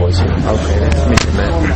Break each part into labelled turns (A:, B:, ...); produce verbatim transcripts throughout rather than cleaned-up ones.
A: closer.
B: Okay, nice to meet you, man.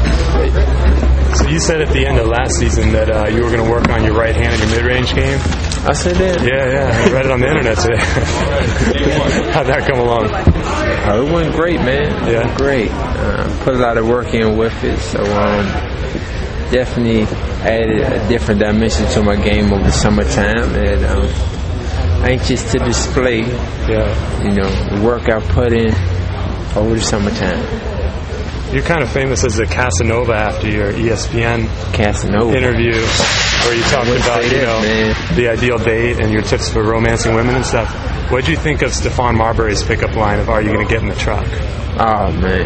A: So you said at the end of last season that uh, you were going to work on your right hand and your mid-range game.
B: I said that?
A: Yeah, yeah. I read it on the internet today. How'd that come along?
B: Oh, it went great, man.
A: Yeah.
B: It went great. Uh, put a lot of work in with it, so um, definitely added a different dimension to my game over the summertime. And um, anxious to display,
A: yeah,
B: you know, the work I put in over the summertime.
A: You're kind of famous as a Casanova after your E S P N
B: Casanova
A: interview, where you talked about, you know,
B: man.
A: the ideal date and your tips for romancing women and stuff. What did you think of Stephon Marbury's pickup line of "Are you going to get in the truck"?
B: Oh man,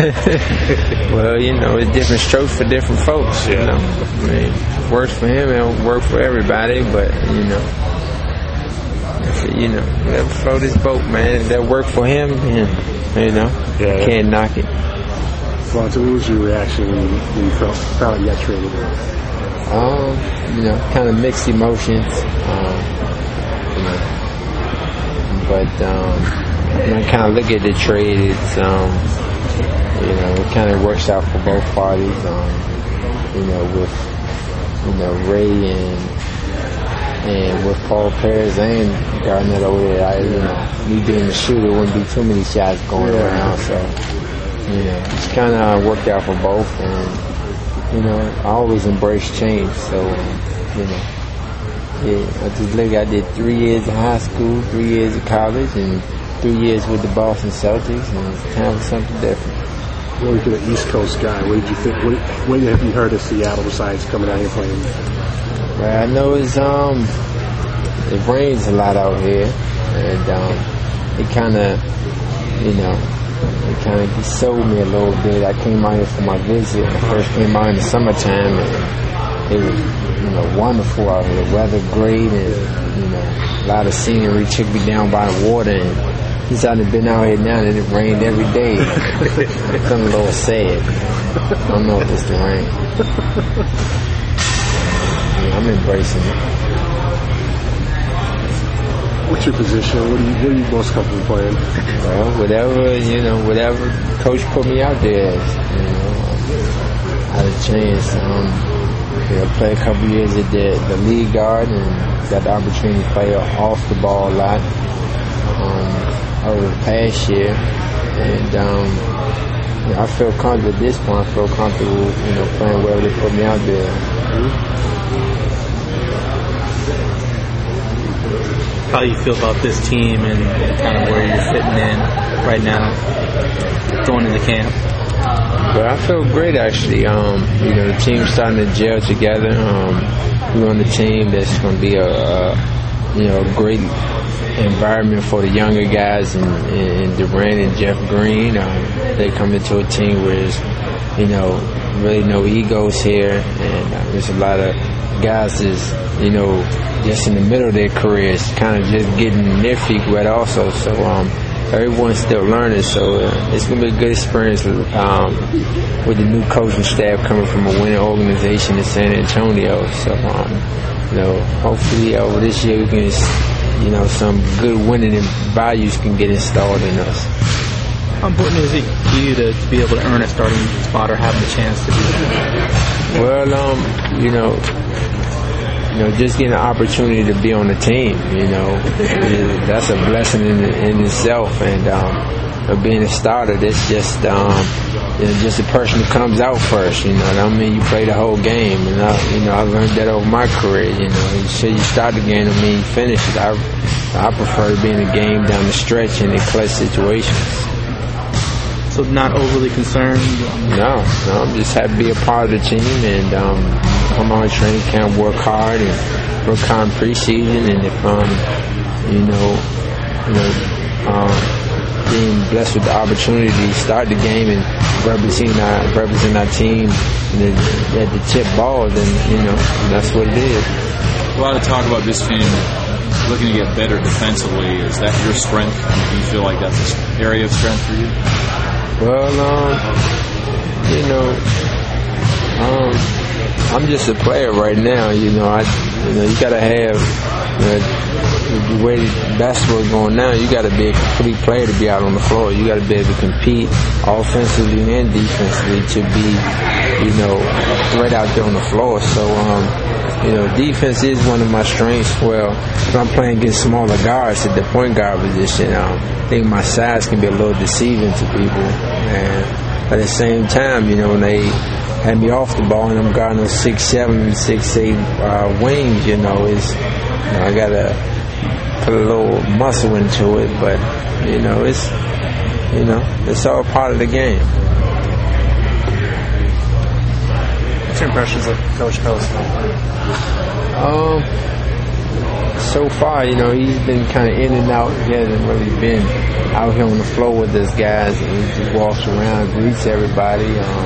B: well, you know, it's different strokes for different folks.
A: Yeah.
B: You know, I mean, works for him, it don't work for everybody, but you know. You know, whatever float his boat, man. If that worked for him, then, you know,
A: yeah, yeah.
B: can't knock it.
C: Well, so what was your reaction when you, when you felt, felt you got traded?
B: Um, you know, kind of mixed emotions. Um, you know, but um, when I kind of look at the trade, it's um, you know, it kind of works out for both parties. Um, you know, with you know Ray and. And with Paul Pierce and Garnett over there, I, you know, me being the shooter, wouldn't be too many shots going
C: yeah.
B: around. So, you know, it's kind of worked out for both. And, you know, I always embrace change. So, you know, yeah, I just look, I did three years of high school, three years of college, and three years with the Boston Celtics, and it's time for something different.
C: Well, you're an East Coast guy. What did you think? What, what have you heard of Seattle besides coming out here playing?
B: Well, I know it's um, it rains a lot out here, and um, it kind of, you know, it kind of sold me a little bit. I came out here for my visit. I first came out in the summertime, and it was, you know, wonderful out here. The weather great, and you know, a lot of scenery. Took me down by the water, and since I've been out here now, and it rained every day. It's a little sad. I don't know if it's the rain. I'm embracing it.
C: What's your position? What are you, what are you most comfortable playing?
B: Well, whatever, you know, whatever coach put me out there as, you know, I had a chance. Um, you know, play a couple years at the, the league guard and got the opportunity to play off the ball a lot um, over the past year. And um, you know, I feel comfortable at this point. I feel comfortable, you know, playing wherever they put me out there. Mm-hmm.
D: How do you feel about this team and kind of where you're fitting in right now, going into camp?
B: Well, I feel great actually. Um, you know, the team's starting to gel together. Um, we're on the team that's going to be a, a you know great environment for the younger guys and, and Durant and Jeff Green. Um, they come into a team where there's you know really no egos here, and uh, there's a lot of guys that's you know just in the middle of their careers, kind of just getting their feet wet also. So um, everyone's still learning. So uh, it's gonna be a good experience with, um, with the new coaching staff coming from a winning organization in San Antonio. So um, you know, hopefully over this year we can, you know, some good winning values can get installed in us.
D: How important is it to you to, to be able to earn a starting spot or have the chance to do that?
B: Well, um, you know. You know, just getting an opportunity to be on the team, you know, that's a blessing in, in itself. And um, being a starter, that's just um, you know, just a person who comes out first. You know, I mean, you play the whole game, and I, you know, I learned that over my career. You know, you say you start the game, I mean, you finish it. I, I prefer to be in the game down the stretch in the clutch situations.
D: So not overly concerned?
B: No, no, I'm just happy to be a part of the team and um, come on training camp, work hard and work hard in preseason. And if um, you know, you know, um, being blessed with the opportunity to start the game and representing our representing our team and at the tip ball, then you know that's what it is.
E: A lot of talk about this team looking to get better defensively. Is that your strength? Do you feel like that's an area of strength for you?
B: Well, um, you know, um, I'm just a player right now. You know, I, you know, you gotta have, you know, the way basketball is going now, you got to be a complete player to be out on the floor. You got to be able to compete offensively and defensively to be, you know, a threat out there on the floor. So, um, you know, defense is one of my strengths. Well, if I'm playing against smaller guards at the point guard position, um, I think my size can be a little deceiving to people. And at the same time, you know, when they had me off the ball and I'm guarding those six seven, six eight uh, wings, you know, is you know, I gotta put a little muscle into it, but you know, it's you know, it's all part of the game.
F: What's your impressions of Coach Post?
B: Um, so far, you know, he's been kind of in and out. He hasn't really been out here on the floor with us guys. And he just walks around, greets everybody. Um,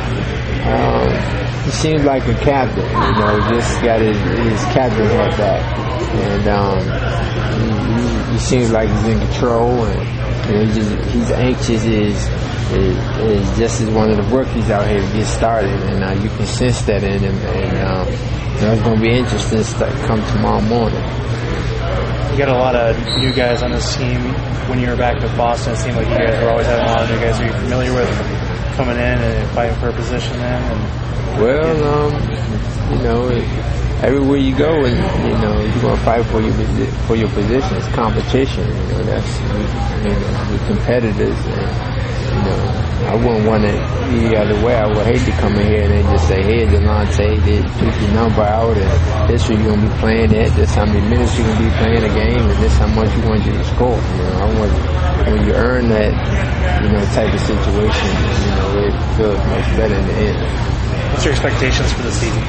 B: Um, he seems like a captain, you know, just got his, his captain hat back. And um, he, he, he seems like he's in control, and you know, he just, he's anxious as, is, is just as one of the rookies out here to get started. And uh, you can sense that in him. And um, you know, it's going to be interesting to come tomorrow morning.
F: You got a lot of new guys on this team. When you were back with Boston, it seemed like you guys were always having a lot of new guys. Are you familiar with coming in and fighting for a position then? And
B: well, um, you know, it, everywhere you go, and you know, you're gonna fight for your for your position. It's competition. You know, that's you know, we're competitors, and you know, I wouldn't want it the other way. I would hate to come in here and they just say, "Hey, Delonte, they took your number out, and this who you're gonna be playing at. This how many minutes you're gonna be playing a game, and this how much you want you to score." You know, I want when you earn that, you know, type of situation, you know, it feels much better in the end.
F: What's your expectations for the season?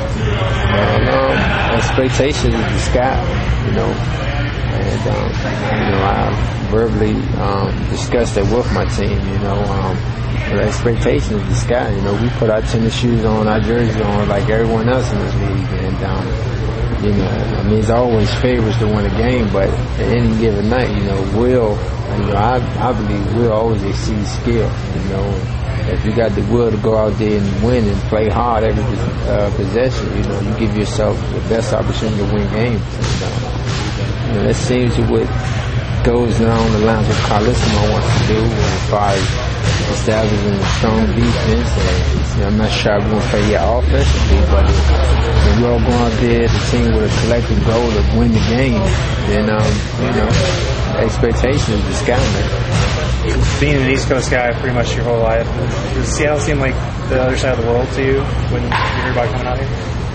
B: Well, um, expectations is the sky, you know, and um, you know, I verbally um, discussed that with my team, you know. Um, but expectations is the sky, you know. We put our tennis shoes on, our jerseys on, like everyone else in this league, and um, you know, I mean, it's always favorites to win a game, but at any given night, you know, will, you know, I, I believe will always exceed skill, you know. If you got the will to go out there and win and play hard every uh, possession, you know, you give yourself the best opportunity to win games. And, uh, you know, that seems to what goes along the lines of Carlissimo wants to do as far as establishing a strong defense. And, you know, I'm not sure I'm going to play your offensively, but if we all go out there as a team with a collective goal to win the game, then, um, you know, the expectation is the sky, man.
F: Being an East Coast guy pretty much your whole life, does Seattle seem like the other side of the world to you when you hear about coming out here?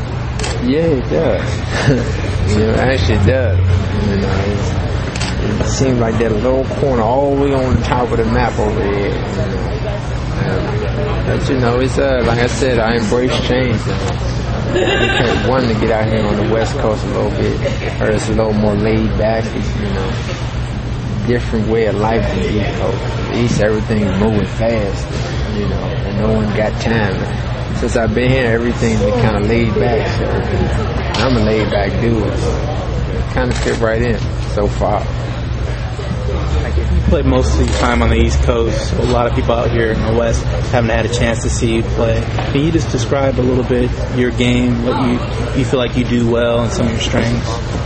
B: Yeah, it does. You know, actually it does. You know, it's, it seems like that little corner all the way on the top of the map over there. You know. But you know, it's uh, like I said, I embrace change. You can't want to get out here on the West Coast a little bit, or it's a little more laid back. It's, you know, different way of life than the East Coast. The East, everything's moving fast, you know, and no one got time. Since I've been here, everything's been kind of laid back. So I'm a laid back dude, so kind of fit right in so far.
D: You played most of your time on the East Coast. A lot of people out here in the West haven't had a chance to see you play. Can you just describe a little bit your game, what you you feel like you do well, and some of your strengths?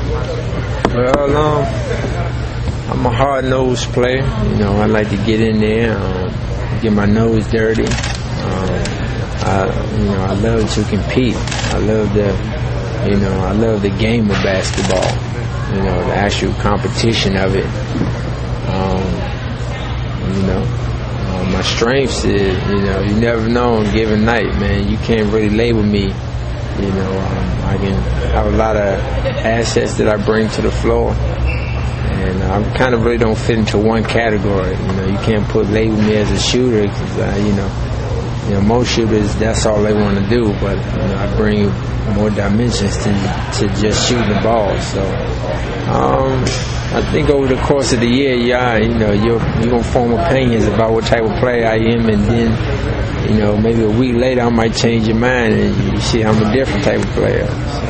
B: Well, um. I'm a hard-nosed player. You know, I like to get in there, um, get my nose dirty. Um, I, you know, I love to compete. I love the, you know, I love the game of basketball. You know, the actual competition of it. Um, you know, uh, my strengths is, you know, you never know on a given night, man. You can't really label me. You know, um, I can have a lot of assets that I bring to the floor. And I kind of really don't fit into one category. You know, you can't put label me as a shooter because, uh, you know, you know, most shooters, that's all they want to do. But you know, I bring more dimensions to to just shooting the ball. So um, I think over the course of the year, yeah, you know, you're you're gonna form opinions about what type of player I am, and then, you know, maybe a week later I might change your mind and you see I'm a different type of player. So.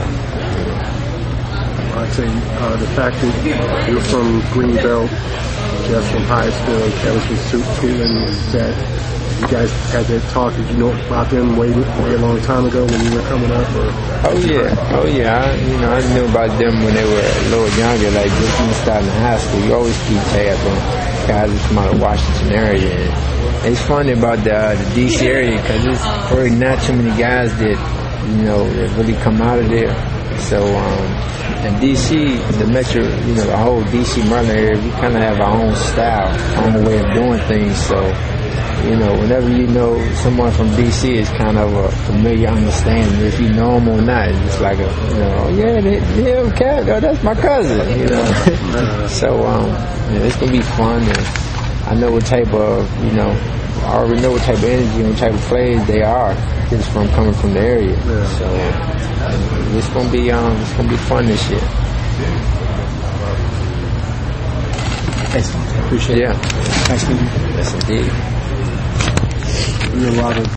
C: I'd say uh, the fact that you're from Greenbelt, Jeff from Hyattsville, and Kevin's from Tulane, that You guys had that talk. Did you know about them way, way a long time ago when you were coming up? Or?
B: Oh yeah, oh yeah. I, you know, I knew about them when they were a little younger. Like just when starting in high school, you always keep tabs on guys that come out of Washington area. And it's funny about the, uh, the D C area because there's probably not too many guys that you know that really come out of there. So um, in D C, the metro, you know, the whole D C Maryland area, we kind of have our own style, our own way of doing things. So. You know, whenever you know someone from D C, it's kind of a familiar understanding. If you know them or not, it's like a, you know, oh, yeah, they, yeah, okay, oh, that's my cousin, you know. So, um, you know, it's going to be fun. And I know what type of, you know, I already know what type of energy and what type of players they are just from coming from the area. So, uh, it's going to be, um, it's going to be fun this year.
D: Thanks. Appreciate
B: yeah.
D: it. Yeah. Thanks, man.
B: Yes, indeed.
C: You're a lot of